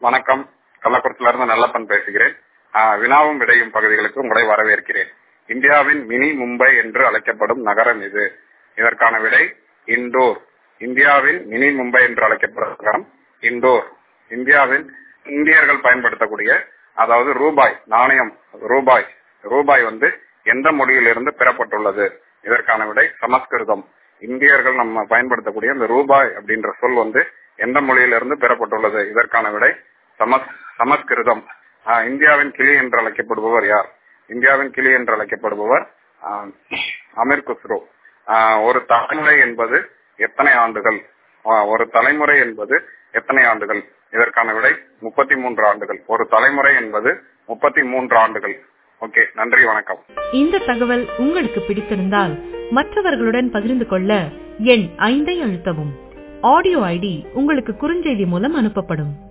வணக்கம். கள்ளக்குறிச்சியில இருந்து நல்லப்பன் பேசுகிறேன். வினாவும் விடையும் பகுதிகளுக்கு உங்களை வரவேற்கிறேன். இந்தியாவின் மினி மும்பை என்று அழைக்கப்படும் நகரம் இது. இதற்கான விடை இண்டோர். இந்தியாவின் மினி மும்பை என்று அழைக்கப்படும் நகரம் இண்டோர். இந்தியர்கள் பயன்படுத்தக்கூடிய அதாவது ரூபாய் நாணயம் ரூபாய் எந்த மொழியிலிருந்து பெறப்பட்டுள்ளது? இதற்கான விடை சமஸ்கிருதம். இந்தியர்கள் நம்ம பயன்படுத்தக்கூடிய இந்த ரூபாய் அப்படின்ற சொல் எந்த மொழியிலிருந்து பெறப்பட்டுள்ளது? இதற்கான விடை சமஸ்கிருதம். இந்தியாவின் கிளி என்று அழைக்கப்படுபவர் யார்? இந்தியாவின் கிளி என்று அழைக்கப்படுபவர் அமீர் குஸ்ரோ. ஒரு தலைமுறை என்பது எத்தனை ஆண்டுகள்? இதற்கான விடை 33 ஆண்டுகள். ஒரு தலைமுறை என்பது 33 ஆண்டுகள். ஓகே, நன்றி, வணக்கம். இந்த தகவல் உங்களுக்கு பிடித்திருந்தால் மற்றவர்களுடன் பகிர்ந்து கொள்ள எண் 5 அழுத்தவும். ஆடியோ ஐடி உங்களுக்கு குறுஞ்செய்தி மூலம் அனுப்பப்படும்.